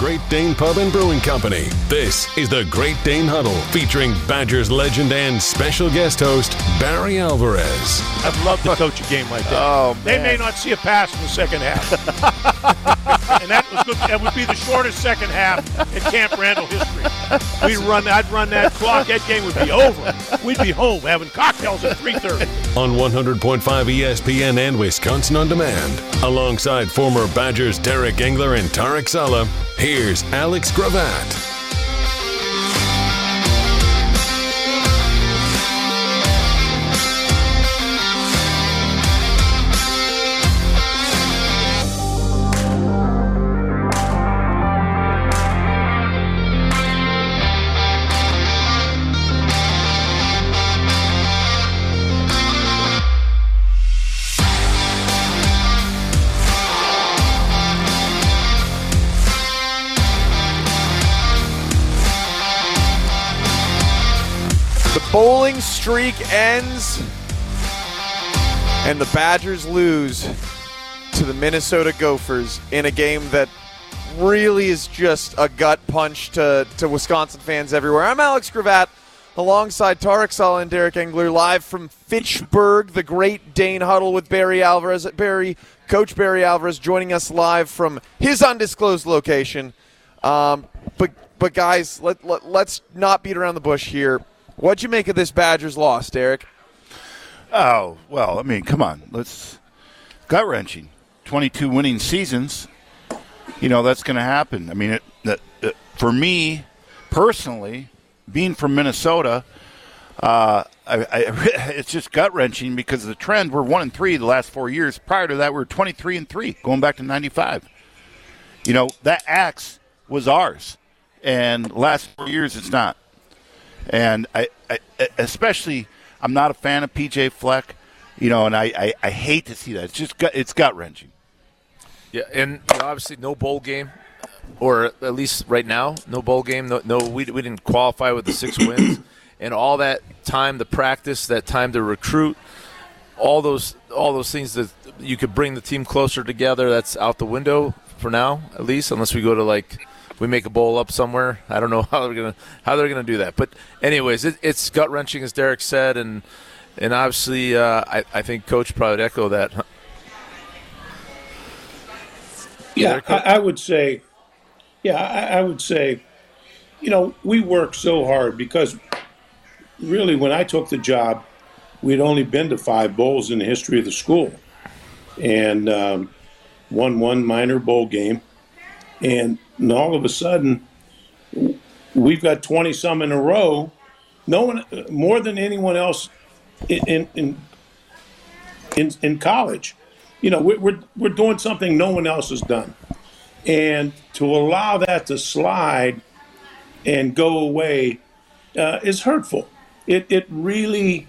Great Dane Pub and Brewing Company. This is the Great Dane Huddle, featuring Badgers legend and special guest host Barry Alvarez. I'd love to coach a game like that. Oh, man. They may not see a pass in the second half. And that would be the shortest second half in Camp Randall history. I'd run that clock. That game would be over. We'd be home having cocktails at 3:30. On 100.5 ESPN and Wisconsin On Demand. Alongside former Badgers Derek Engler and Tarek Saleh, here's Alex Gravatt. Bowling streak ends, and the Badgers lose to the Minnesota Gophers in a game that really is just a gut punch to Wisconsin fans everywhere. I'm Alex Gravatt, alongside Tarek Saleh and Derek Engler, live from Fitchburg, the Great Dane Huddle with Barry Alvarez. Coach Barry Alvarez joining us live from his undisclosed location. But guys, let's not beat around the bush here. What'd you make of this Badgers loss, Derek? Oh, well, I mean, come on. Gut-wrenching. 22 winning seasons, that's going to happen. I mean, for me, personally, being from Minnesota, it's just gut-wrenching because of the trend. We're 1-3 the last 4 years. Prior to that, we were 23-3, going back to 95. That axe was ours, and last 4 years it's not. And I especially, I'm not a fan of PJ Fleck, and I hate to see that. It's gut-wrenching. Yeah, and obviously no bowl game, or at least right now, no bowl game. No, we didn't qualify with the 6 wins, and all that time to practice, that time to recruit, all those things that you could bring the team closer together. That's out the window for now, at least, unless we go to we make a bowl up somewhere. I don't know how they're gonna do that. But anyways, it's gut wrenching, as Derek said, and obviously I think Coach probably would echo that. Yeah, I would say, we worked so hard because really when I took the job, we'd only been to 5 bowls in the history of the school, and won one minor bowl game. And all of a sudden, we've got 20-some in a row. No one more than anyone else in college. We're doing something no one else has done, and to allow that to slide and go away is hurtful. It really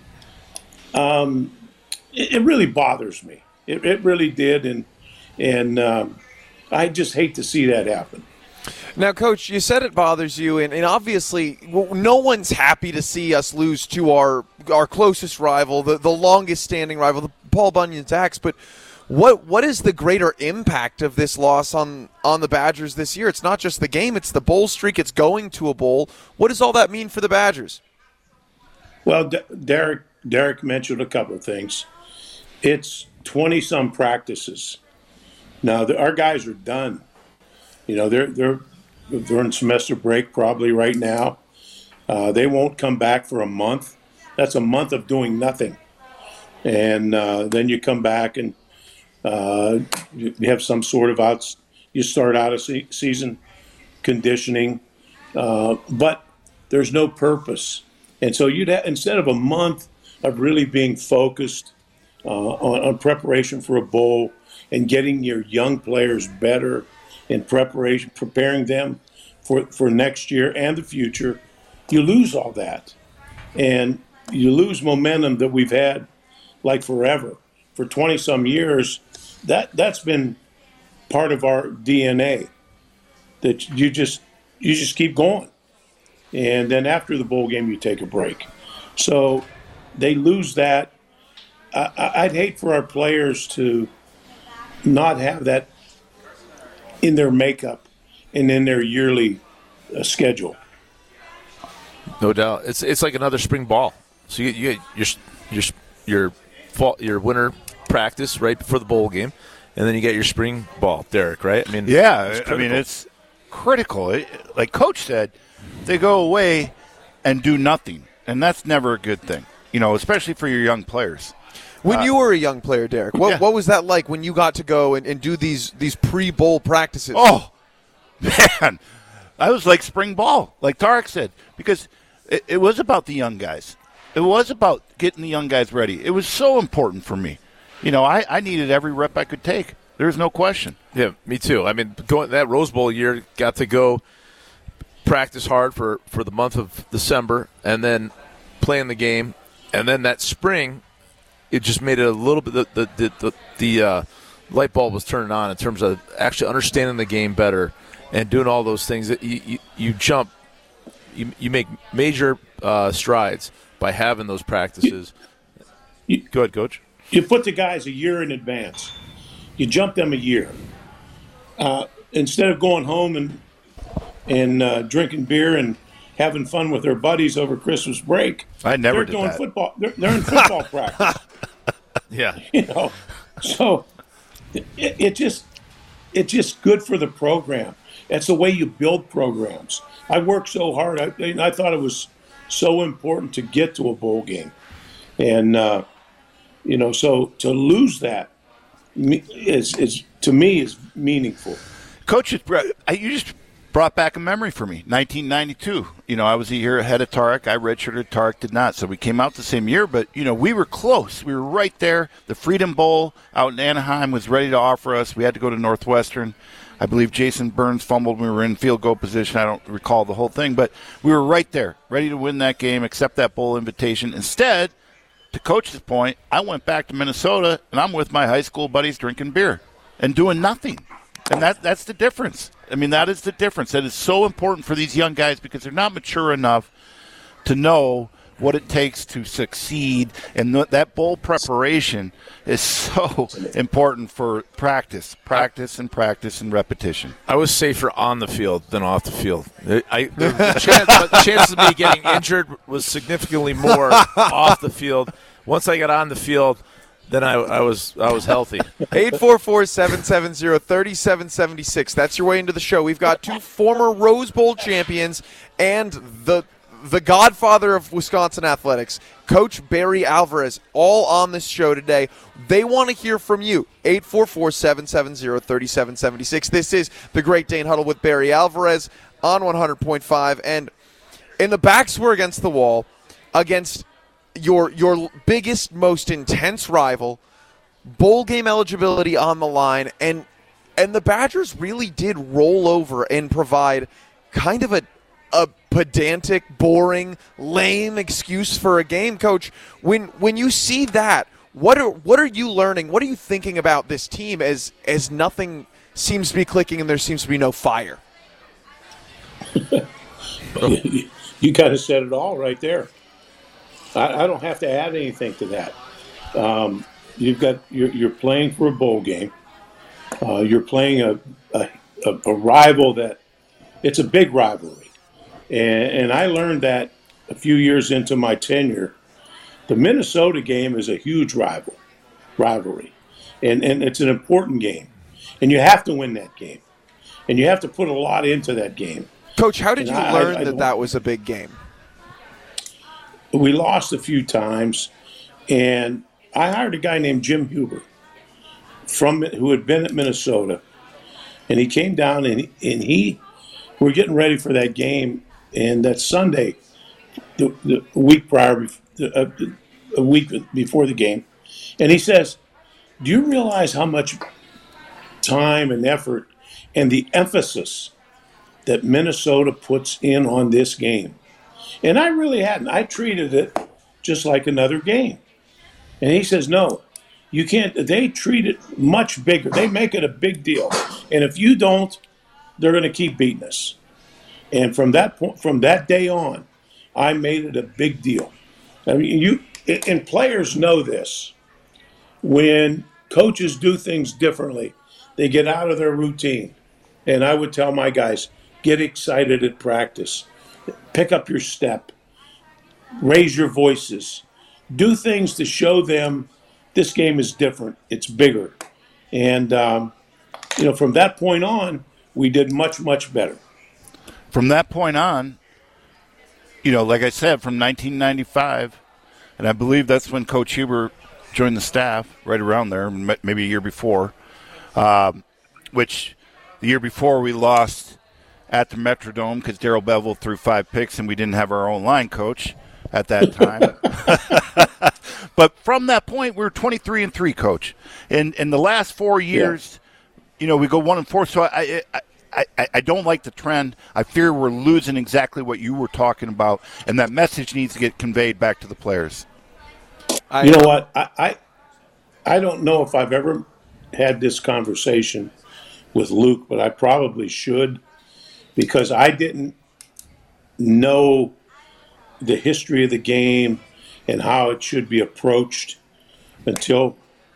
bothers me. It really did, and I just hate to see that happen. Now, Coach, you said it bothers you, and obviously no one's happy to see us lose to our closest rival, the longest-standing rival, the Paul Bunyan's Axe. But what is the greater impact of this loss on the Badgers this year? It's not just the game, it's the bowl streak, it's going to a bowl. What does all that mean for the Badgers? Well, Derek mentioned a couple of things. It's 20-some practices. Now, our guys are done. They're in semester break probably right now. They won't come back for a month. That's a month of doing nothing. And then you come back and you have some sort of you start out a season conditioning, but there's no purpose. And so instead of a month of really being focused on preparation for a bowl, and getting your young players better in preparation, preparing them for next year and the future, you lose all that. And you lose momentum that we've had forever. For 20-some years, that's been part of our DNA, that you just keep going. And then after the bowl game, you take a break. So they lose that. I'd hate for our players to not have that in their makeup and then their yearly schedule. No doubt. It's like another spring ball. So you get your winter practice right before the bowl game, and then you get your spring ball, Derek, right? I mean, it's critical. Like Coach said, they go away and do nothing, and that's never a good thing, especially for your young players. When you were a young player, Derek, what was that like when you got to go and do these pre-bowl practices? Oh, man. I was like spring ball, like Tarek said, because it was about the young guys. It was about getting the young guys ready. It was so important for me. I needed every rep I could take. There's no question. Yeah, me too. I mean, going that Rose Bowl year, got to go practice hard for the month of December and then playing the game. And then that spring, it just made it a little bit the light bulb was turning on in terms of actually understanding the game better and doing all those things. That you jump, you make major strides by having those practices. Go ahead, Coach. You put the guys a year in advance. You jump them a year. Instead of going home and drinking beer and having fun with their buddies over Christmas break, I never did doing that. Football. They're in football practice. Yeah, so it's just good for the program. That's the way you build programs. I worked so hard. I thought it was so important to get to a bowl game, and so to lose that is to me is meaningful. Coach, you just brought back a memory for me. 1992. I was a year ahead of Tarek. I redshirted. Tarek did not. So we came out the same year, but we were close. We were right there. The Freedom Bowl out in Anaheim was ready to offer us. We had to go to Northwestern. I believe Jason Burns fumbled. We were in field goal position. I don't recall the whole thing, but we were right there, ready to win that game, accept that bowl invitation. Instead, to Coach's point, I went back to Minnesota, and I'm with my high school buddies drinking beer and doing nothing. And that's the difference. I mean, that is the difference. That is so important for these young guys because they're not mature enough to know what it takes to succeed. And that bowl preparation is so important for practice and repetition. I was safer on the field than off the field. The chances of me getting injured was significantly more off the field. Once I got on the field, then I was healthy. 844-770-3776. That's your way into the show. We've got two former Rose Bowl champions and the godfather of Wisconsin athletics, Coach Barry Alvarez, all on this show today. They want to hear from you. 844-770-3776. This is the Great Dane Huddle with Barry Alvarez on 100.5. And in the backs were against the wall against your biggest, most intense rival, bowl game eligibility on the line, and the Badgers really did roll over and provide kind of a pedantic, boring, lame excuse for a game. Coach, when you see that, what are you learning? What are you thinking about this team as nothing seems to be clicking and there seems to be no fire? You kind of said it all right there. I don't have to add anything to that. You're playing for a bowl game. You're playing a rival that it's a big rivalry, and I learned that a few years into my tenure. The Minnesota game is a huge rivalry, and it's an important game, and you have to win that game, and you have to put a lot into that game. Coach, how did you learn that was a big game? We lost a few times, and I hired a guy named Jim Huber who had been at Minnesota, and he came down and we're getting ready for that game, and that Sunday, the week prior, a week before the game, and he says, "Do you realize how much time and effort and the emphasis that Minnesota puts in on this game?" And I really hadn't. I treated it just like another game. And he says, "No, you can't." They treat it much bigger. They make it a big deal. And if you don't, they're going to keep beating us. And from that day on, I made it a big deal. I mean, and players know this. When coaches do things differently, they get out of their routine. And I would tell my guys, get excited at practice. Pick up your step. Raise your voices. Do things to show them this game is different. It's bigger. And, from that point on, we did much, much better. From that point on, like I said, from 1995, and I believe that's when Coach Huber joined the staff, right around there, maybe a year before, which the year before we lost at the Metrodome because Darrell Bevel threw 5 picks and we didn't have our own line coach at that time. But from that point, we were 23-3, Coach. And in the last 4 years, we go 1-4. So I don't like the trend. I fear we're losing exactly what you were talking about, and that message needs to get conveyed back to the players. You know what? I don't know if I've ever had this conversation with Luke, but I probably should, because I didn't know the history of the game and how it should be approached until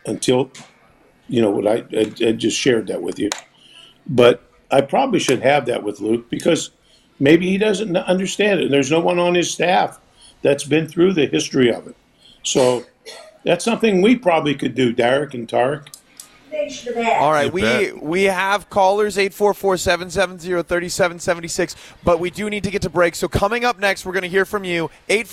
what I just shared that with you. But I probably should have that with Luke, because maybe he doesn't understand it, and there's no one on his staff that's been through the history of it. So that's something we probably could do, Derek and Tarek. All right, we have callers, 844-770-3776, but we do need to get to break. So coming up next, we're going to hear from you,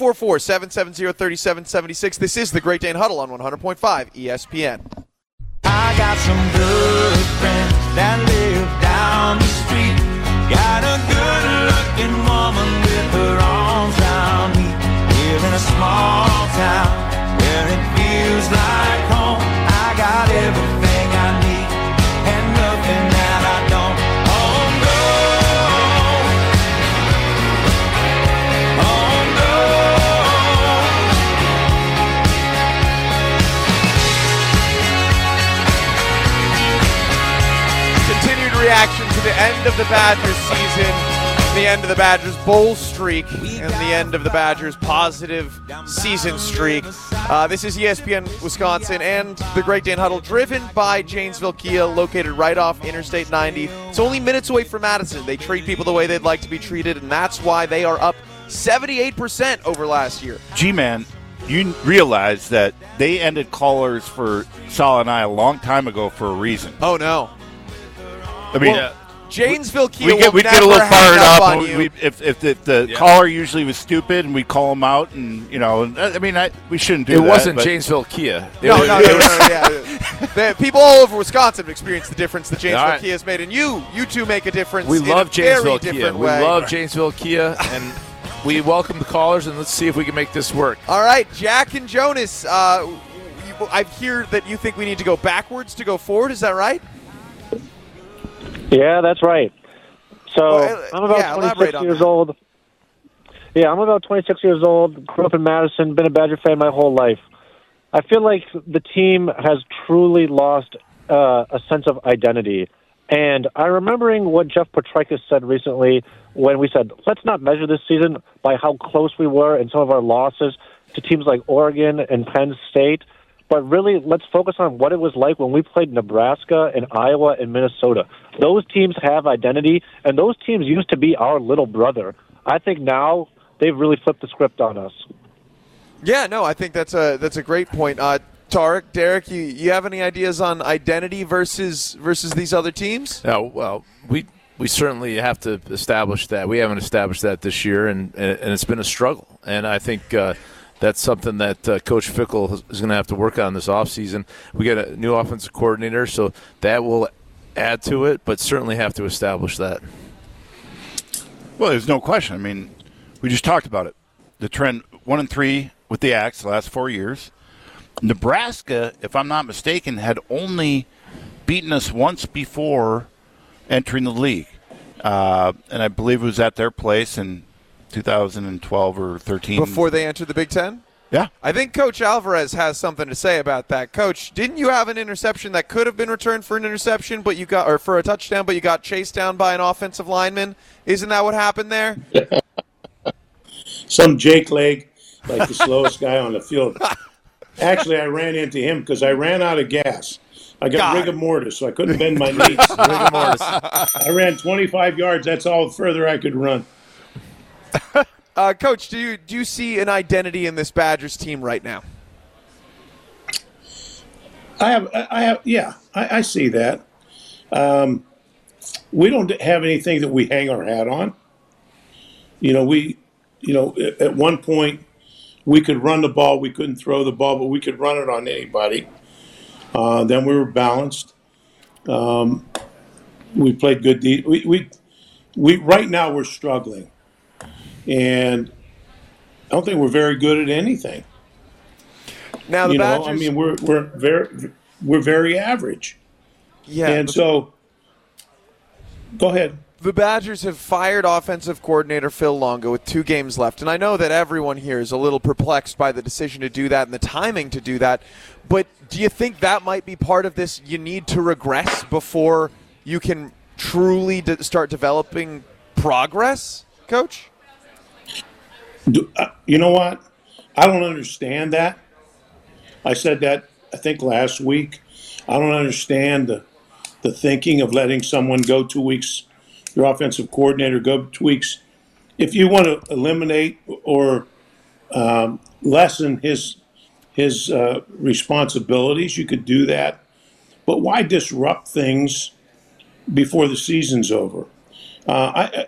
844-770-3776. This is the Great Dane Huddle on 100.5 ESPN. I got some good friends that live down the street. Got a good-looking woman with her arms around me. Live in a small town where it feels like home. I got everything I need and nothing that I don't. Oh no, oh no. Continued reaction to the end of the Badgers season, the end of the Badgers bowl streak, and the end of the Badgers positive season streak. This is ESPN Wisconsin and the Great Dane Huddle, driven by Janesville Kia, located right off Interstate 90. It's only minutes away from Madison. They treat people the way they'd like to be treated, and that's why they are up 78% over last year. G-Man, you realize that they ended callers for Sal and I a long time ago for a reason. Oh, no. I mean, Janesville Kia we get a little fired up. If the caller usually was stupid and we call him out, and we shouldn't do that. It wasn't Janesville Kia. No, yeah. People all over Wisconsin have experienced the difference that Janesville Kia has made, and you two make a difference. We love Janesville Kia. We love Janesville Kia, and we welcome the callers, and let's see if we can make this work. All right, Jack and Jonas, I hear that you think we need to go backwards to go forward. Is that right? Yeah, that's right. So I'm about 26 years old. Yeah, I'm about 26 years old, grew up in Madison, been a Badger fan my whole life. I feel like the team has truly lost a sense of identity. And I'm remembering what Jeff Petrakis said recently when we said, let's not measure this season by how close we were in some of our losses to teams like Oregon and Penn State, but really let's focus on what it was like when we played Nebraska and Iowa and Minnesota. Those teams have identity, and those teams used to be our little brother. I think now they've really flipped the script on us. Yeah, no, I think that's a great point. Tarek, Derek, you have any ideas on identity versus these other teams? No, well, we certainly have to establish that. We haven't established that this year, and it's been a struggle. And I think that's something that Coach Fickle is going to have to work on this offseason. We got a new offensive coordinator, so that will add to it, but certainly have to establish that. Well, there's no question. I mean, we just talked about it. The trend 1-3 with the Axe the last 4 years. Nebraska, if I'm not mistaken, had only beaten us once before entering the league. And I believe it was at their place in 2012 or 13. Before they entered the Big Ten? Yeah. I think Coach Alvarez has something to say about that. Coach, didn't you have an interception that could have been returned for an interception, but you got, or for a touchdown, but you got chased down by an offensive lineman? Isn't that what happened there? Some Jake leg, like the slowest guy on the field. Actually, I ran into him because I ran out of gas. I got rigor mortis, so I couldn't bend my knees. Rigor mortis. I ran 25 yards. That's all further I could run. Coach, do you see an identity in this Badgers team right now? I see that. We don't have anything that we hang our hat on. At one point we could run the ball, we couldn't throw the ball, but we could run it on anybody. Then we were balanced. We played good. We right now we're struggling, and I don't think we're very good at anything. Now the Badgers, we're very average. Yeah, and so go ahead. The Badgers have fired offensive coordinator Phil Longo with 2 games left, and I know that everyone here is a little perplexed by the decision to do that and the timing to do that, but do you think that might be part of this? You need to regress before you can truly start developing progress, Coach? You know what? I don't understand that. I said that, I think, last week. I don't understand the thinking of letting someone go 2 weeks, your offensive coordinator go 2 weeks. If you want to eliminate or lessen his responsibilities, you could do that. But why disrupt things before the season's over? I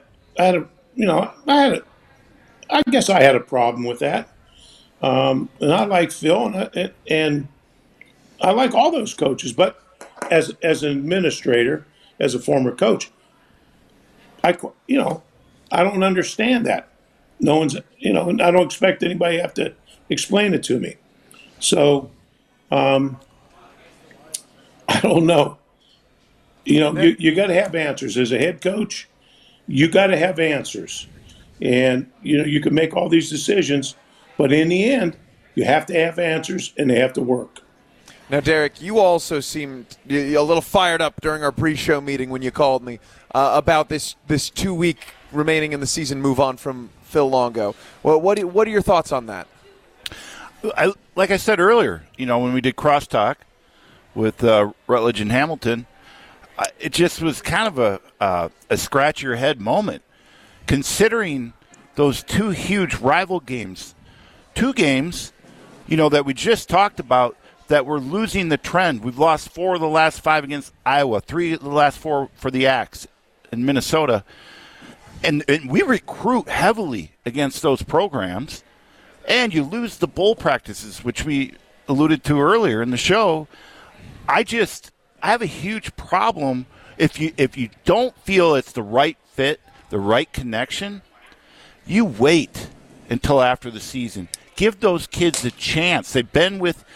guess I had a problem with that. And I like Phil, and I like all those coaches. But as an administrator, as a former coach, I don't understand that. No one's, and I don't expect anybody to have to explain it to me. So, I don't know. You got to have answers as a head coach. You got to have answers, and you can make all these decisions, but in the end, you have to have answers, and they have to work. Now, Derek, you also seemed a little fired up during our pre-show meeting when you called me about this 2 week remaining in the season move on from Phil Longo. Well, what are your thoughts on that? Like I said earlier, when we did crosstalk with Rutledge and Hamilton, it just was kind of a scratch your head moment, considering those 2 huge rival games, 2 games, that we just talked about, that we're losing the trend. We've lost 4 of the last 5 against Iowa, 3 of the last 4 for the Axe in Minnesota. And we recruit heavily against those programs. And you lose the bowl practices, which we alluded to earlier in the show. I have a huge problem if you don't feel it's the right fit, the right connection, you wait until after the season. Give those kids a chance. Phil's been with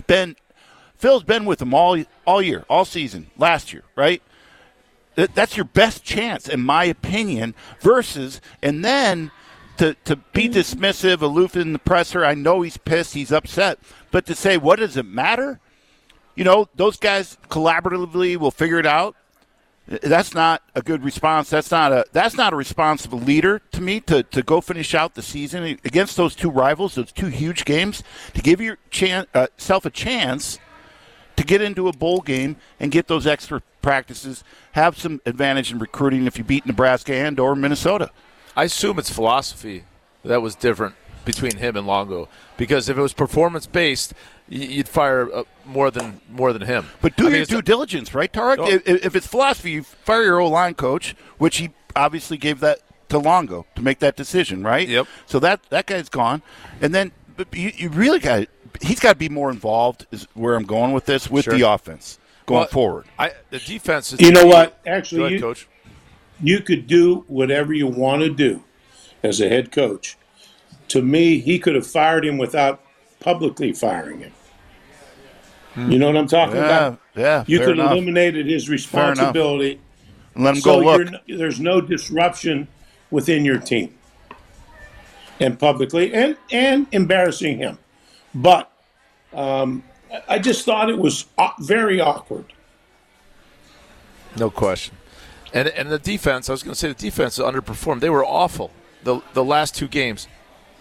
them all year, all season, last year, right? That's your best chance, in my opinion, and then to be dismissive, aloof in the presser. I know he's pissed, he's upset, but to say, what does it matter? Those guys collaboratively will figure it out. That's not a good response. That's not a response of a leader to me to go finish out the season against those 2 rivals, those 2 huge games, to give yourself a chance to get into a bowl game and get those extra practices, have some advantage in recruiting if you beat Nebraska and or Minnesota. I assume it's philosophy that was different between him and Longo, because if it was performance-based, you'd fire more than him. But do your due diligence, right, Tarek? Oh. If it's philosophy, you fire your O-line coach, which he obviously gave that to Longo to make that decision, right? Yep. So that guy's gone. And then you really got – he's got to be more involved is where I'm going with this, with the offense going forward. The defense is – You know what? Actually, go ahead, Coach. You could do whatever you want to do as a head coach. To me, he could have fired him without publicly firing him. You know what I'm talking about? Yeah, you could have eliminated his responsibility. And let him go look. There's no disruption within your team. And publicly, and embarrassing him. But I just thought it was very awkward. No question. And the defense, I was going to say the defense underperformed. They were awful the last 2 games.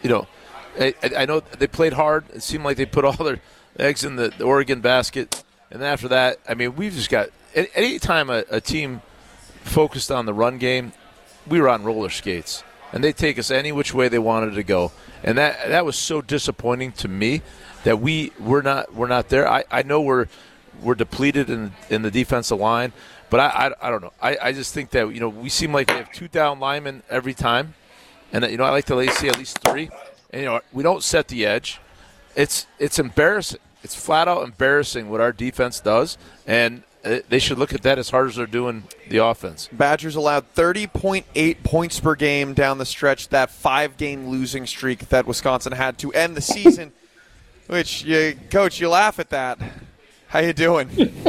I know they played hard. It seemed like they put all their eggs in the Oregon basket. And then after that, I mean, we've just got – any time a team focused on the run game, we were on roller skates. And they take us any which way they wanted to go. And that was so disappointing to me that we're not there. I know we're depleted in the defensive line, but I don't know. I just think that, we seem like we have 2 down linemen every time. And that, I like to see at least 3. And, we don't set the edge. It's embarrassing. It's flat out embarrassing what our defense does, and they should look at that as hard as they're doing the offense. Badgers allowed 30.8 points per game down the stretch, that 5-game losing streak that Wisconsin had to end the season, which, Coach, you laugh at that. How you doing?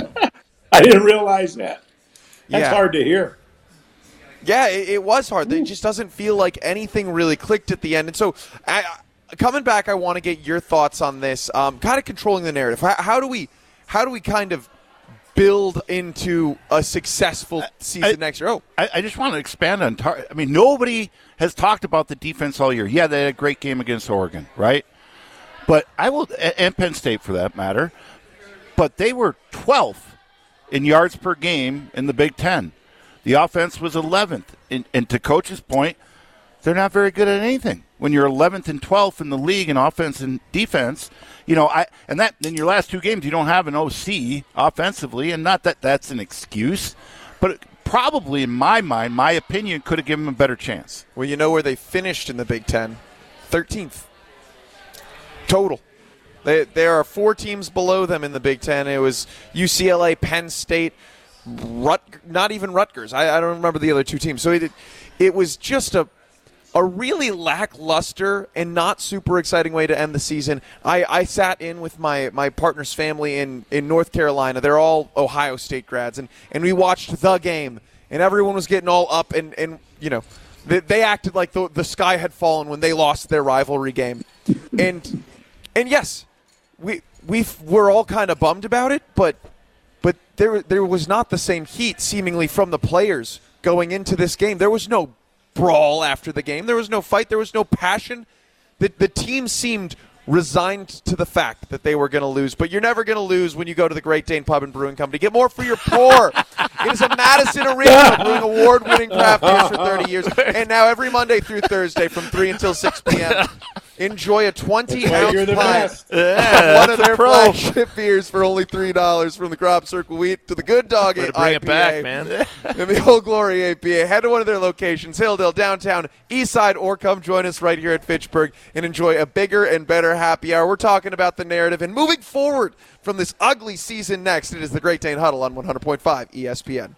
I didn't realize that. That's hard to hear. Yeah, it was hard. It just doesn't feel like anything really clicked at the end. And so, coming back, I want to get your thoughts on this. Kind of controlling the narrative. How do we kind of build into a successful season next year? I just want to expand on. Nobody has talked about the defense all year. Yeah, they had a great game against Oregon, right? But and Penn State for that matter. But they were 12th in yards per game in the Big Ten. The offense was 11th. And to Coach's point, they're not very good at anything. When you're 11th and 12th in the league in offense and defense, and that in your last 2 games you don't have an OC offensively, and not that that's an excuse, but probably in my mind, my opinion, could have given them a better chance. Well, you know where they finished in the Big Ten? 13th total. There are 4 teams below them in the Big Ten. It was UCLA, Penn State, not even Rutgers. I don't remember the other 2 teams. So it was just a really lackluster and not super exciting way to end the season. I sat in with my partner's family in North Carolina. They're all Ohio State grads, and we watched the game, and everyone was getting all up, and they acted like the sky had fallen when they lost their rivalry game. And yes, we're all kind of bummed about it, but there was not the same heat seemingly from the players going into this game. There was no brawl after the game. There was no fight. There was no passion. The team seemed resigned to the fact that they were going to lose. But you're never going to lose when you go to the Great Dane Pub and Brewing Company. Get more for your poor. It is a Madison Arena brewing award-winning craft beers for 30 years. And now every Monday through Thursday from 3 until 6 p.m., enjoy a 20-ounce pint of one of their flagship beers for only $3 from the Crop Circle Wheat to the Good Dog IPA. Bring it back, man. And the Old Glory IPA. Head to one of their locations, Hilldale, downtown, Eastside, or come join us right here at Fitchburg and enjoy a bigger and better happy hour. We're talking about the narrative and moving forward from this ugly season next. It is the Great Dane Huddle on 100.5 ESPN.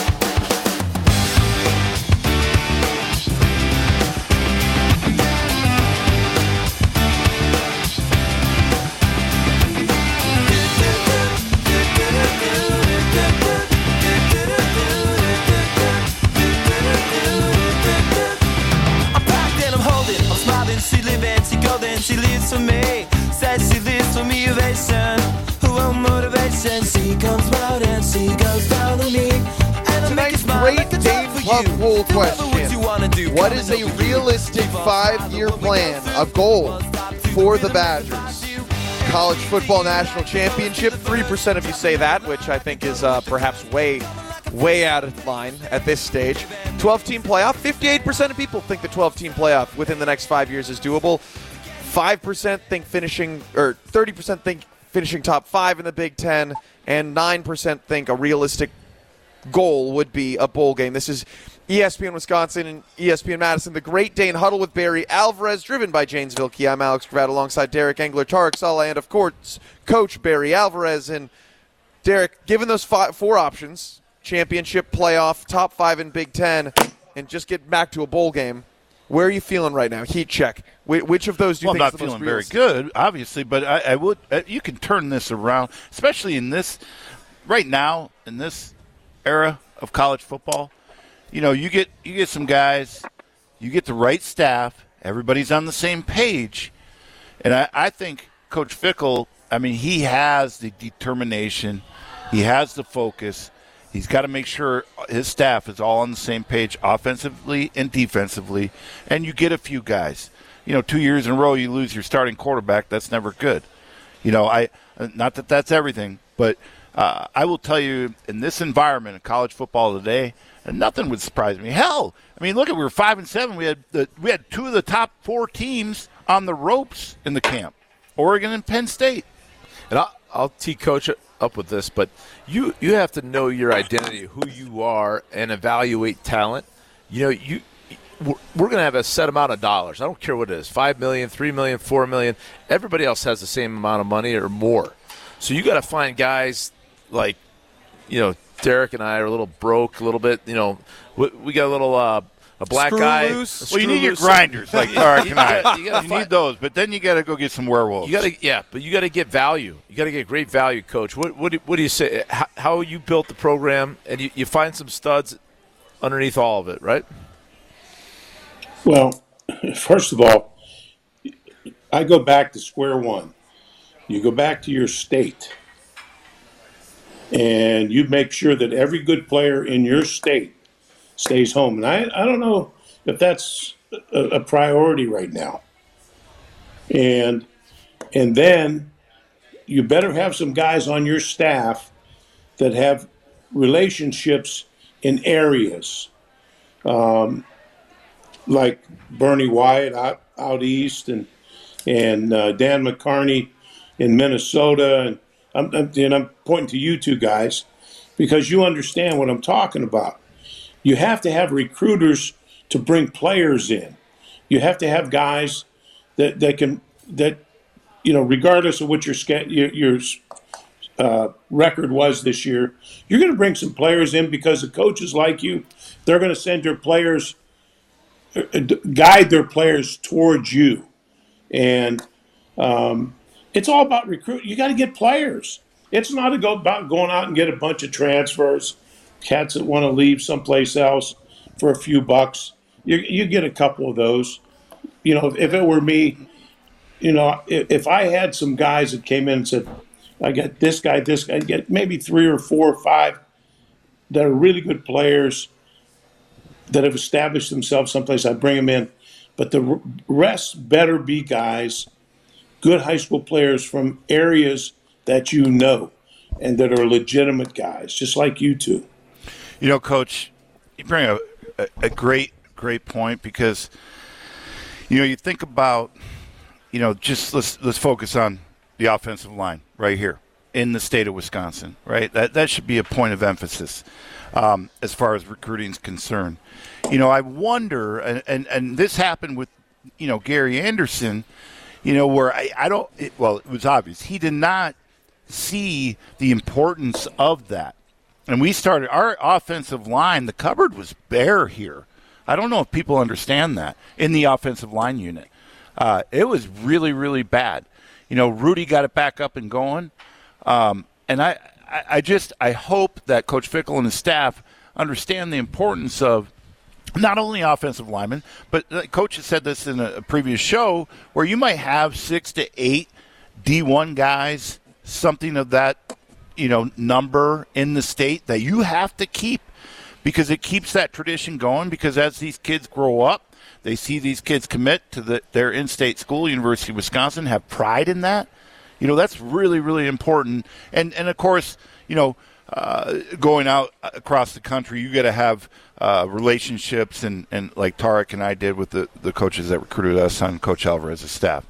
She lives, she golden, she lives for me. Says she lives for me, ovation. Who will motivation? She comes round and she goes down to me. Tonight's Great Dane Pub poll question. What is a realistic 5-year plan, a goal for the Badgers? College football national championship, 3% of you say that, which I think is perhaps way out of line at this stage. 12-team playoff, 58% of people think the 12-team playoff within the next 5 years is doable. 5% think finishing, or 30% think finishing top 5 in the Big Ten, and 9% think a realistic goal would be a bowl game. This is ESPN Wisconsin and ESPN Madison, the Great Dane Huddle with Barry Alvarez, driven by Janesville Key. I'm Alex Gravatt alongside Derek Engler, Tarek Saleh, and of course, Coach Barry Alvarez. And Derek, given those 4 options, championship, playoff, top 5 in Big Ten, and just get back to a bowl game, where are you feeling right now? Heat check. Which of those do you think is the most realistic? I'm not feeling very good, obviously, but I would. You can turn this around, especially in this right now in this era of college football. You get some guys, you get the right staff, everybody's on the same page, and I think Coach Fickell, he has the determination, he has the focus. He's got to make sure his staff is all on the same page offensively and defensively, and you get a few guys. 2 years in a row you lose your starting quarterback, that's never good. Not that that's everything, but I will tell you, in this environment of college football today, nothing would surprise me. Hell, I mean, look at we were 5-7. We had two of the top 4 teams on the ropes in the camp, Oregon and Penn State. And I'll tee Coach up with this, but you have to know your identity, who you are, and evaluate talent. We're going to have a set amount of dollars. I don't care what it is, $5 million, $3 million, $4 million. Everybody else has the same amount of money or more. So you got to find guys like, Derek and I are a little broke, a little bit. We got a little a black screw guy. Loose. Well, you need your grinders like Tarek and I. You need those, but then you got to go get some werewolves. But you got to get value. You got to get great value, Coach. What do you say? How you built the program, and you find some studs underneath all of it, right? Well, first of all, I go back to square one. You go back to your state, and you make sure that every good player in your state stays home. And I don't know if that's a priority right now. And then you better have some guys on your staff that have relationships in areas. Like Bernie Wyatt out east, and Dan McCarney in Minnesota, and I'm pointing to you two guys because you understand what I'm talking about. You have to have recruiters to bring players in. You have to have guys that regardless of what your record was this year, you're going to bring some players in because the coaches like you. They're going to send their players. Guide their players towards you, and it's all about recruiting. You got to get players. It's not about going out and get a bunch of transfers, cats that want to leave someplace else for a few bucks. You get a couple of those. If it were me, if I had some guys that came in and said, I got this guy, get maybe 3 or 4 or 5 that are really good players that have established themselves someplace, I bring them in. But the rest better be guys, good high school players from areas that and that are legitimate guys, just like you two. Coach, you bring a great point because, you think about, just let's focus on the offensive line right here in the state of Wisconsin, right? That should be a point of emphasis as far as recruiting is concerned. I wonder, and this happened with, Gary Anderson, where it was obvious. He did not see the importance of that. And we started our offensive line, the cupboard was bare here. I don't know if people understand that in the offensive line unit. It was really, really bad. Rudy got it back up and going. And I hope that Coach Fickell and his staff understand the importance of not only offensive linemen, but Coach has said this in a previous show, where you might have 6 to 8 D1 guys, something of that, number in the state that you have to keep, because it keeps that tradition going. Because as these kids grow up, they see these kids commit to their in-state school, University of Wisconsin, have pride in that. That's really, really important. And of course, going out across the country, you got to have relationships, and like Tarek and I did with the coaches that recruited us on Coach Alvarez's staff.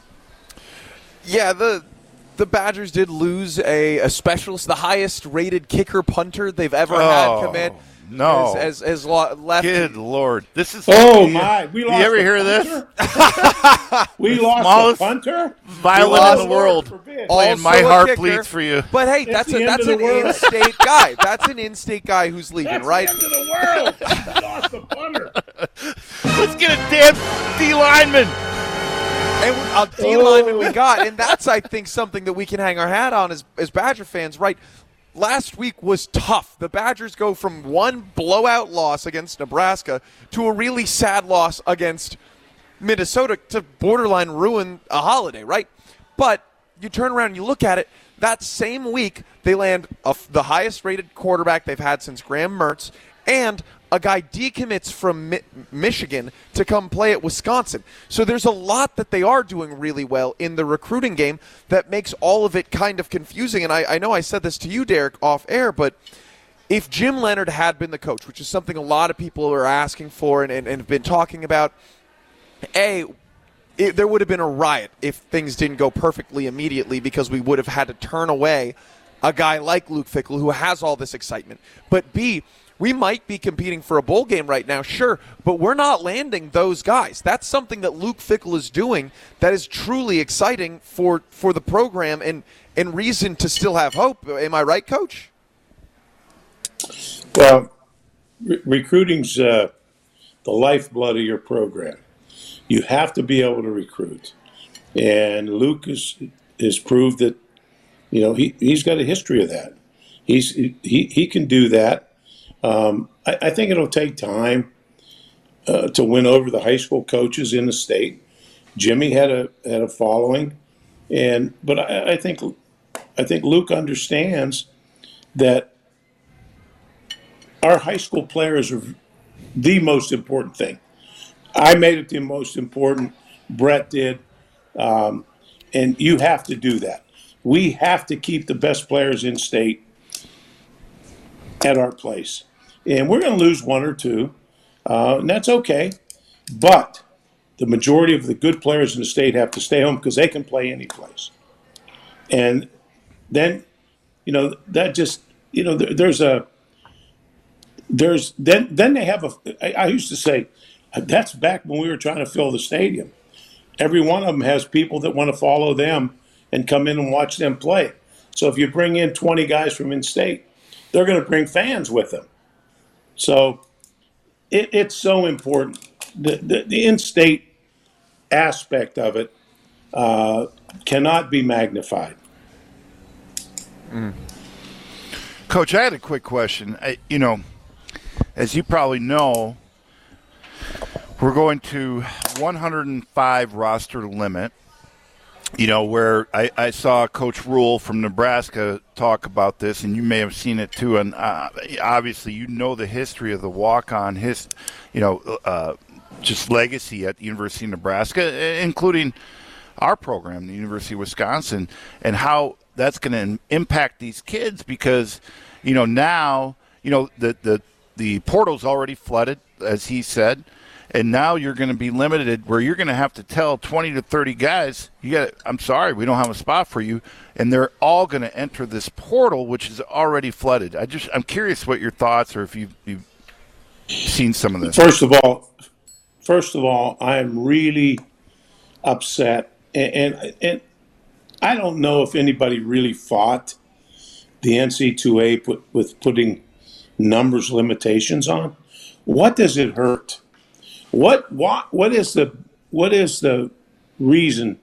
Yeah, the Badgers did lose a specialist, the highest-rated kicker punter they've ever had commit. No, as left. Good Lord, this is. Oh my! We lost. You ever hear this? We lost a punter. Violent in the world. Playing My Heart Bleeds for You. But hey, that's an in-state guy. That's an in-state guy who's leaving, right? That's the end of the world. We lost a punter. Let's get a damn D lineman. And a D lineman we got, and that's, I think, something that we can hang our hat on as Badger fans, right? Last week was tough. The Badgers go from one blowout loss against Nebraska to a really sad loss against Minnesota to borderline ruin a holiday, right? But you turn around and you look at it, that same week they land the highest-rated quarterback they've had since Graham Mertz and a guy decommits from Michigan to come play at Wisconsin. So there's a lot that they are doing really well in the recruiting game that makes all of it kind of confusing. And I know I said this to you, Derek, off air, but if Jim Leonhard had been the coach, which is something a lot of people are asking for and have been talking about, there would have been a riot if things didn't go perfectly immediately, because we would have had to turn away a guy like Luke Fickell who has all this excitement. But B, we might be competing for a bowl game right now, sure, but we're not landing those guys. That's something that Luke Fickell is doing that is truly exciting for the program and reason to still have hope. Am I right, Coach? Well, recruiting's the lifeblood of your program. You have to be able to recruit. And Luke has proved that, he's got a history of that. He can do that. I think it'll take time to win over the high school coaches in the state. Jimmy had a following, but I think Luke understands that our high school players are the most important thing. I made it the most important. Brett did, and you have to do that. We have to keep the best players in state at our place. And we're going to lose one or two, and that's okay. But the majority of the good players in the state have to stay home because they can play any place. And then, that just, then they have I used to say, that's back when we were trying to fill the stadium. Every one of them has people that want to follow them and come in and watch them play. So if you bring in 20 guys from in-state, they're going to bring fans with them. So it's so important. The in-state aspect of it cannot be magnified. Coach, I had a quick question. As you probably know, we're going to 105 roster limit. Where I saw Coach Rule from Nebraska talk about this, and you may have seen it too. And obviously, the history of the walk-on, just legacy at the University of Nebraska, including our program, the University of Wisconsin, and how that's going to impact these kids because, now, the portal's already flooded, as he said. And now you're going to be limited where you're going to have to tell 20 to 30 guys, I'm sorry, we don't have a spot for you. And they're all going to enter this portal, which is already flooded. I'm curious what your thoughts are if you've seen some of this. First of all, I'm really upset. And I don't know if anybody really fought the NC2A with putting numbers limitations on. What does it hurt? What is the reason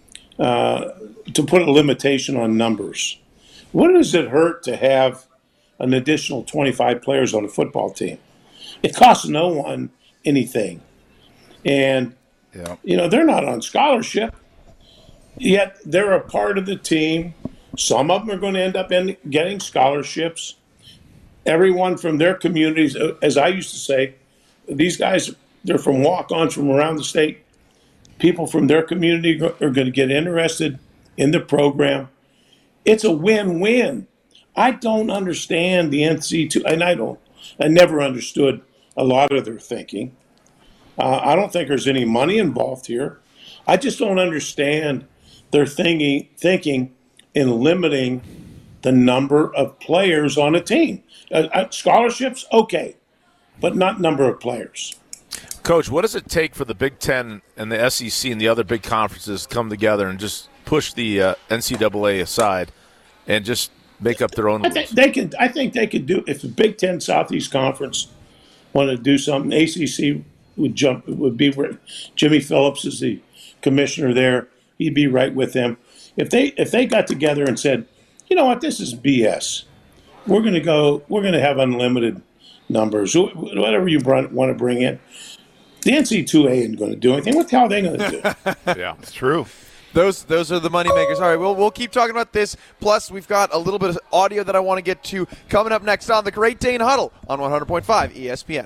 to put a limitation on numbers? What does it hurt to have an additional 25 players on a football team? It costs no one anything, and they're not on scholarship, yet they're a part of the team. Some of them are going to end up getting scholarships. Everyone from their communities, as I used to say, these guys. They're from walk-ons from around the state. People from their community are going to get interested in the program. It's a win-win. I don't understand the NC2, and I never understood a lot of their thinking. I don't think there's any money involved here. I just don't understand their thinking in limiting the number of players on a team. Scholarships, okay, but not number of players. Coach, what does it take for the Big Ten and the SEC and the other big conferences to come together and just push the NCAA aside and just make up their own rules? I think they could do. If the Big Ten Southeast Conference wanted to do something, ACC would be where Jimmy Phillips is the commissioner there. He'd be right with them. If they got together and said, you know what, this is BS. We're going to have unlimited numbers, whatever you want to bring in. The NC2A ain't going to do anything. What the hell are they going to do? Yeah, it's true. Those are the money makers. All right, we'll keep talking about this. Plus, we've got a little bit of audio that I want to get to coming up next on the Great Dane Huddle on 100.5 ESPN.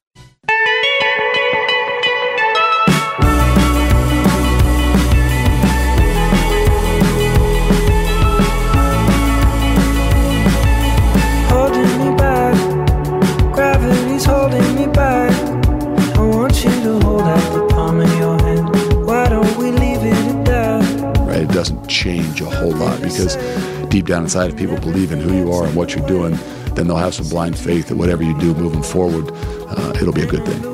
Holding me back, gravity's holding me back. I want you to hold out the palm of your hand. Why don't we leave it at that? Right, it doesn't change a whole lot because deep down inside, if people believe in who you are and what you're doing, then they'll have some blind faith that whatever you do moving forward, it'll be a good thing.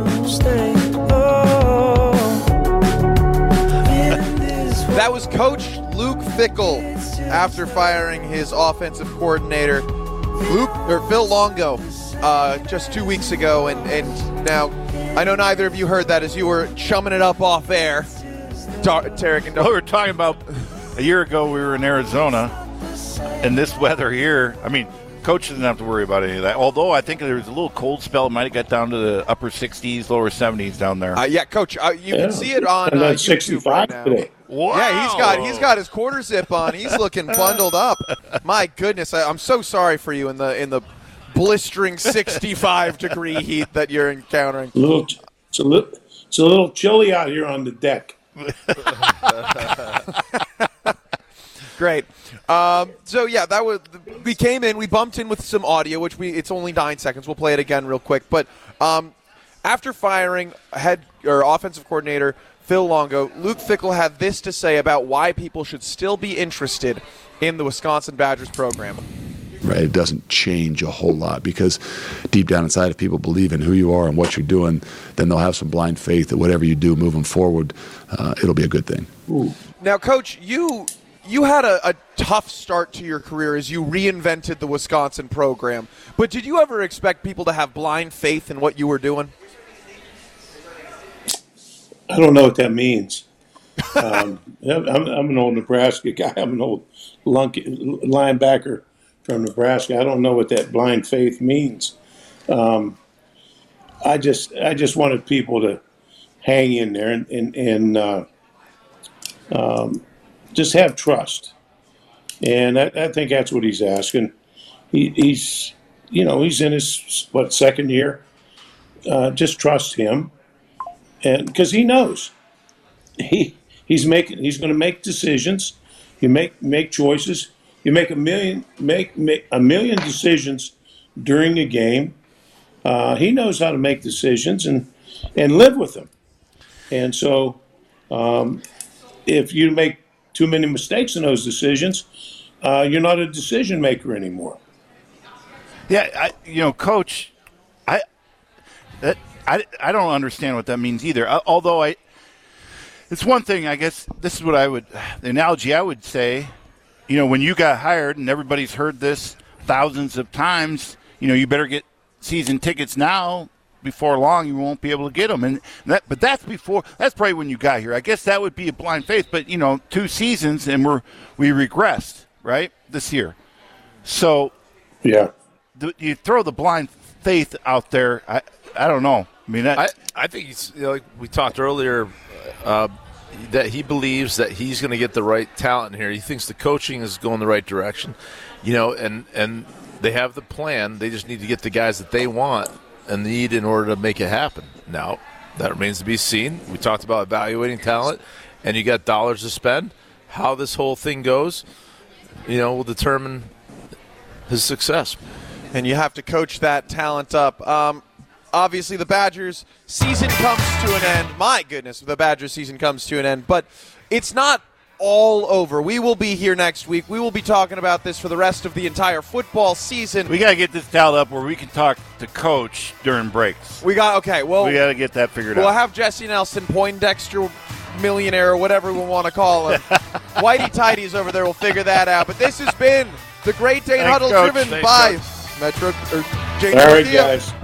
That was Coach Luke Fickell after firing his offensive coordinator, Phil Longo, just 2 weeks ago. And now, I know neither of you heard that as you were chumming it up off air, Tarek and Doug. Well, we were talking about a year ago we were in Arizona, and this weather here, I mean, Coach doesn't have to worry about any of that. Although I think there was a little cold spell. It might have got down to the upper 60s, lower 70s down there. Yeah, Coach, you can see it on YouTube 65 right now. today. Wow. Yeah, he's got his quarter zip on. He's looking bundled up. My goodness, I'm so sorry for you in the blistering 65-degree heat that you're encountering. It's a little chilly out here on the deck. Great. So yeah, we came in. We bumped in with some audio, which it's only 9 seconds. We'll play it again real quick. But after firing offensive coordinator Phil Longo, Luke Fickell had this to say about why people should still be interested in the Wisconsin Badgers program. Right, it doesn't change a whole lot because deep down inside, if people believe in who you are and what you're doing, then they'll have some blind faith that whatever you do moving forward, it'll be a good thing. Ooh. Now, Coach, you had a tough start to your career as you reinvented the Wisconsin program. But did you ever expect people to have blind faith in what you were doing? I don't know what that means. I'm an old Nebraska guy. I'm an old linebacker from Nebraska. I don't know what that blind faith means. I just wanted people to hang in there and just have trust. And I think that's what he's asking. He's in his second year. Just trust him, and because he knows he's going to make decisions. You make choices. You make a million decisions during a game. He knows how to make decisions and live with them. And so, if you make too many mistakes in those decisions, you're not a decision maker anymore. Yeah, Coach, I don't understand what that means either. Although it's one thing, I guess this is what the analogy I would say, when you got hired, and everybody's heard this thousands of times, you better get season tickets now. Before long, you won't be able to get them, but that's probably when you got here. I guess that would be a blind faith, but 2 seasons and we regressed, right, this year. So, yeah, you throw the blind faith out there. I don't know. I mean, I think he's like we talked earlier that he believes that he's going to get the right talent here. He thinks the coaching is going the right direction, and they have the plan. They just need to get the guys that they want and need in order to make it happen. Now, that remains to be seen. We talked about evaluating talent, and you got dollars to spend. How this whole thing goes, will determine his success. And you have to coach that talent up. Obviously, the Badgers' season comes to an end. My goodness, the Badgers' season comes to an end. But it's not all over. We will be here next week. We will be talking about this for the rest of the entire football season. We got to get this dialed up where we can talk to Coach during breaks. We got to get that figured out. We'll have Jesse Nelson, Poindexter millionaire, or whatever we want to call him. Whitey Tidies over there will figure that out. But this has been the Great Dane Huddle, driven by Metro. All right, guys.